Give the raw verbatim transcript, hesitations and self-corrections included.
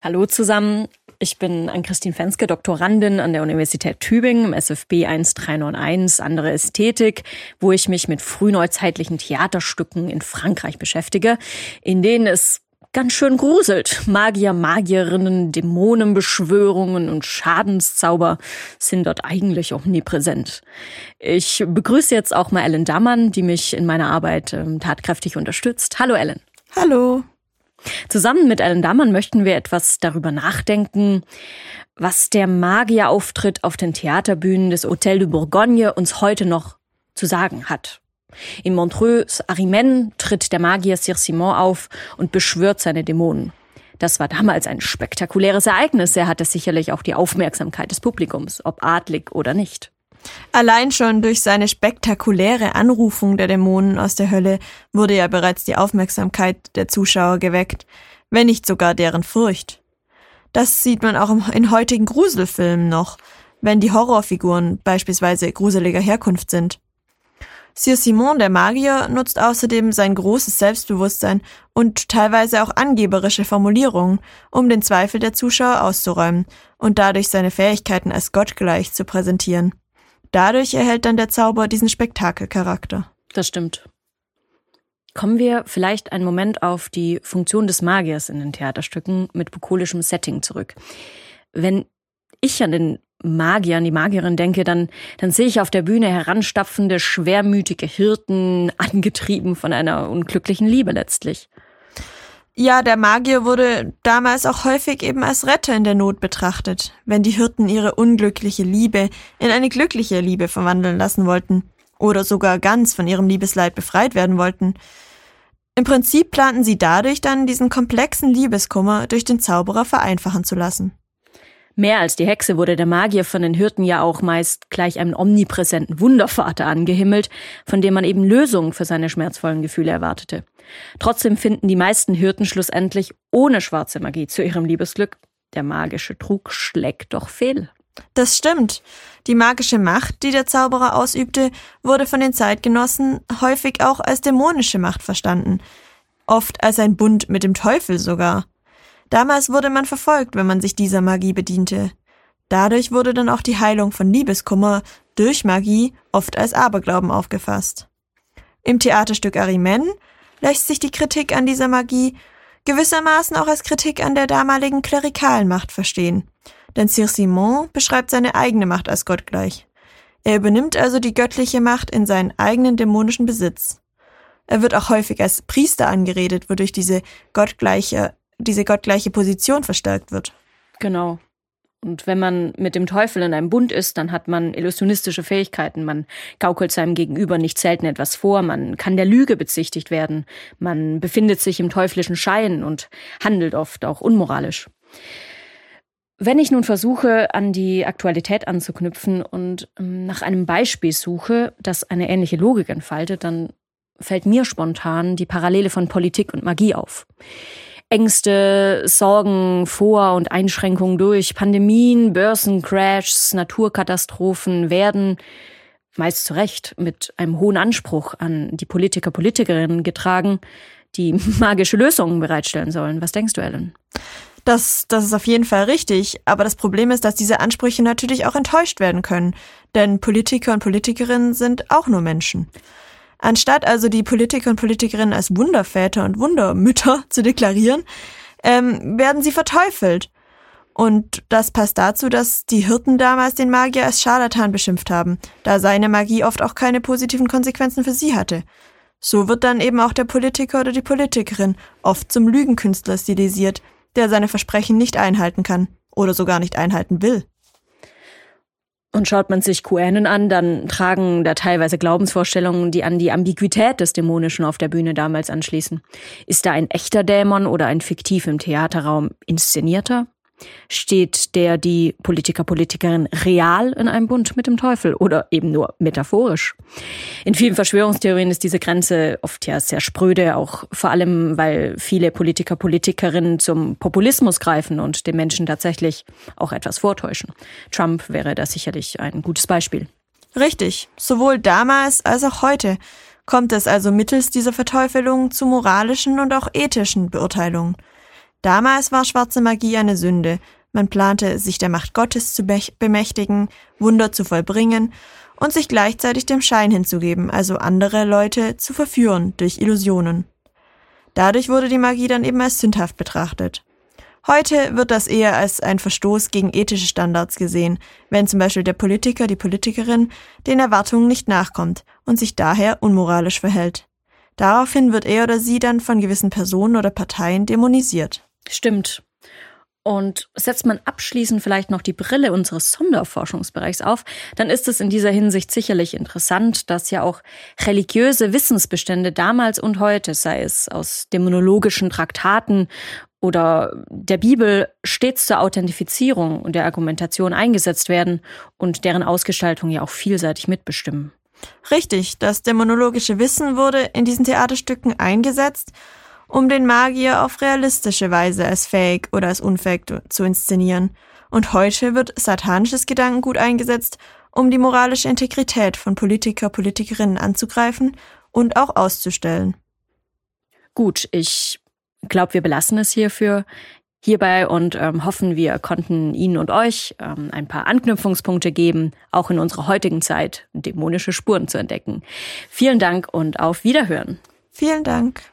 Hallo zusammen, ich bin Ann-Christine Fenske, Doktorandin an der Universität Tübingen im S F B eins drei neun eins, andere Ästhetik, wo ich mich mit frühneuzeitlichen Theaterstücken in Frankreich beschäftige, in denen es ganz schön gruselt. Magier, Magierinnen, Dämonenbeschwörungen und Schadenszauber sind dort eigentlich omnipräsent. Ich begrüße jetzt auch mal Ellen Dammann, die mich in meiner Arbeit ähm, tatkräftig unterstützt. Hallo Ellen. Hallo. Zusammen mit Ellen Dammann möchten wir etwas darüber nachdenken, was der Magierauftritt auf den Theaterbühnen des Hôtel de Bourgogne uns heute noch zu sagen hat. In Montreux's Arimen tritt der Magier Sir-Simon auf und beschwört seine Dämonen. Das war damals ein spektakuläres Ereignis. Er hatte sicherlich auch die Aufmerksamkeit des Publikums, ob adlig oder nicht. Allein schon durch seine spektakuläre Anrufung der Dämonen aus der Hölle wurde ja bereits die Aufmerksamkeit der Zuschauer geweckt, wenn nicht sogar deren Furcht. Das sieht man auch in heutigen Gruselfilmen noch, wenn die Horrorfiguren beispielsweise gruseliger Herkunft sind. Sir-Simon, der Magier, nutzt außerdem sein großes Selbstbewusstsein und teilweise auch angeberische Formulierungen, um den Zweifel der Zuschauer auszuräumen und dadurch seine Fähigkeiten als gottgleich zu präsentieren. Dadurch erhält dann der Zauber diesen Spektakelcharakter. Das stimmt. Kommen wir vielleicht einen Moment auf die Funktion des Magiers in den Theaterstücken mit bukolischem Setting zurück. Wenn ich an den Magier, an die Magierin denke, dann, dann sehe ich auf der Bühne heranstapfende, schwermütige Hirten, angetrieben von einer unglücklichen Liebe letztlich. Ja, der Magier wurde damals auch häufig eben als Retter in der Not betrachtet, wenn die Hirten ihre unglückliche Liebe in eine glückliche Liebe verwandeln lassen wollten oder sogar ganz von ihrem Liebesleid befreit werden wollten. Im Prinzip planten sie dadurch dann, diesen komplexen Liebeskummer durch den Zauberer vereinfachen zu lassen. Mehr als die Hexe wurde der Magier von den Hirten ja auch meist gleich einem omnipräsenten Wundervater angehimmelt, von dem man eben Lösungen für seine schmerzvollen Gefühle erwartete. Trotzdem finden die meisten Hirten schlussendlich ohne schwarze Magie zu ihrem Liebesglück. Der magische Trug schlägt doch fehl. Das stimmt. Die magische Macht, die der Zauberer ausübte, wurde von den Zeitgenossen häufig auch als dämonische Macht verstanden. Oft als ein Bund mit dem Teufel sogar. Damals wurde man verfolgt, wenn man sich dieser Magie bediente. Dadurch wurde dann auch die Heilung von Liebeskummer durch Magie oft als Aberglauben aufgefasst. Im Theaterstück Arimen lässt sich die Kritik an dieser Magie gewissermaßen auch als Kritik an der damaligen klerikalen Macht verstehen. Denn Sir-Simon beschreibt seine eigene Macht als gottgleich. Er übernimmt also die göttliche Macht in seinen eigenen dämonischen Besitz. Er wird auch häufig als Priester angeredet, wodurch diese gottgleiche diese gottgleiche Position verstärkt wird. Genau. Und wenn man mit dem Teufel in einem Bund ist, dann hat man illusionistische Fähigkeiten. Man gaukelt seinem Gegenüber nicht selten etwas vor. Man kann der Lüge bezichtigt werden. Man befindet sich im teuflischen Schein und handelt oft auch unmoralisch. Wenn ich nun versuche, an die Aktualität anzuknüpfen und nach einem Beispiel suche, das eine ähnliche Logik entfaltet, dann fällt mir spontan die Parallele von Politik und Magie auf. Ängste, Sorgen vor und Einschränkungen durch Pandemien, Börsencrashs, Naturkatastrophen werden, meist zu Recht, mit einem hohen Anspruch an die Politiker, Politikerinnen getragen, die magische Lösungen bereitstellen sollen. Was denkst du, Ellen? Das, das ist auf jeden Fall richtig, aber das Problem ist, dass diese Ansprüche natürlich auch enttäuscht werden können, denn Politiker und Politikerinnen sind auch nur Menschen. Anstatt also die Politiker und Politikerinnen als Wunderväter und Wundermütter zu deklarieren, ähm, werden sie verteufelt. Und das passt dazu, dass die Hirten damals den Magier als Scharlatan beschimpft haben, da seine Magie oft auch keine positiven Konsequenzen für sie hatte. So wird dann eben auch der Politiker oder die Politikerin oft zum Lügenkünstler stilisiert, der seine Versprechen nicht einhalten kann oder sogar nicht einhalten will. Und schaut man sich QAnon an, dann tragen da teilweise Glaubensvorstellungen, die an die Ambiguität des Dämonischen auf der Bühne damals anschließen. Ist da ein echter Dämon oder ein fiktiv im Theaterraum inszenierter? Steht der, die Politiker, Politikerin real in einem Bund mit dem Teufel oder eben nur metaphorisch? In vielen Verschwörungstheorien ist diese Grenze oft ja sehr spröde, auch vor allem, weil viele Politiker, Politikerinnen zum Populismus greifen und den Menschen tatsächlich auch etwas vortäuschen. Trump wäre da sicherlich ein gutes Beispiel. Richtig, sowohl damals als auch heute kommt es also mittels dieser Verteufelung zu moralischen und auch ethischen Beurteilungen. Damals war schwarze Magie eine Sünde. Man plante, sich der Macht Gottes zu bemächtigen, Wunder zu vollbringen und sich gleichzeitig dem Schein hinzugeben, also andere Leute zu verführen durch Illusionen. Dadurch wurde die Magie dann eben als sündhaft betrachtet. Heute wird das eher als ein Verstoß gegen ethische Standards gesehen, wenn zum Beispiel der Politiker, die Politikerin den Erwartungen nicht nachkommt und sich daher unmoralisch verhält. Daraufhin wird er oder sie dann von gewissen Personen oder Parteien dämonisiert. Stimmt. Und setzt man abschließend vielleicht noch die Brille unseres Sonderforschungsbereichs auf, dann ist es in dieser Hinsicht sicherlich interessant, dass ja auch religiöse Wissensbestände damals und heute, sei es aus dämonologischen Traktaten oder der Bibel, stets zur Authentifizierung und der Argumentation eingesetzt werden und deren Ausgestaltung ja auch vielseitig mitbestimmen. Richtig, das dämonologische Wissen wurde in diesen Theaterstücken eingesetzt, um den Magier auf realistische Weise als fähig oder als unfähig zu inszenieren. Und heute wird satanisches Gedankengut eingesetzt, um die moralische Integrität von Politiker, Politikerinnen anzugreifen und auch auszustellen. Gut, ich glaube, wir belassen es hierfür hierbei und ähm, hoffen, wir konnten Ihnen und euch ähm, ein paar Anknüpfungspunkte geben, auch in unserer heutigen Zeit dämonische Spuren zu entdecken. Vielen Dank und auf Wiederhören. Vielen Dank.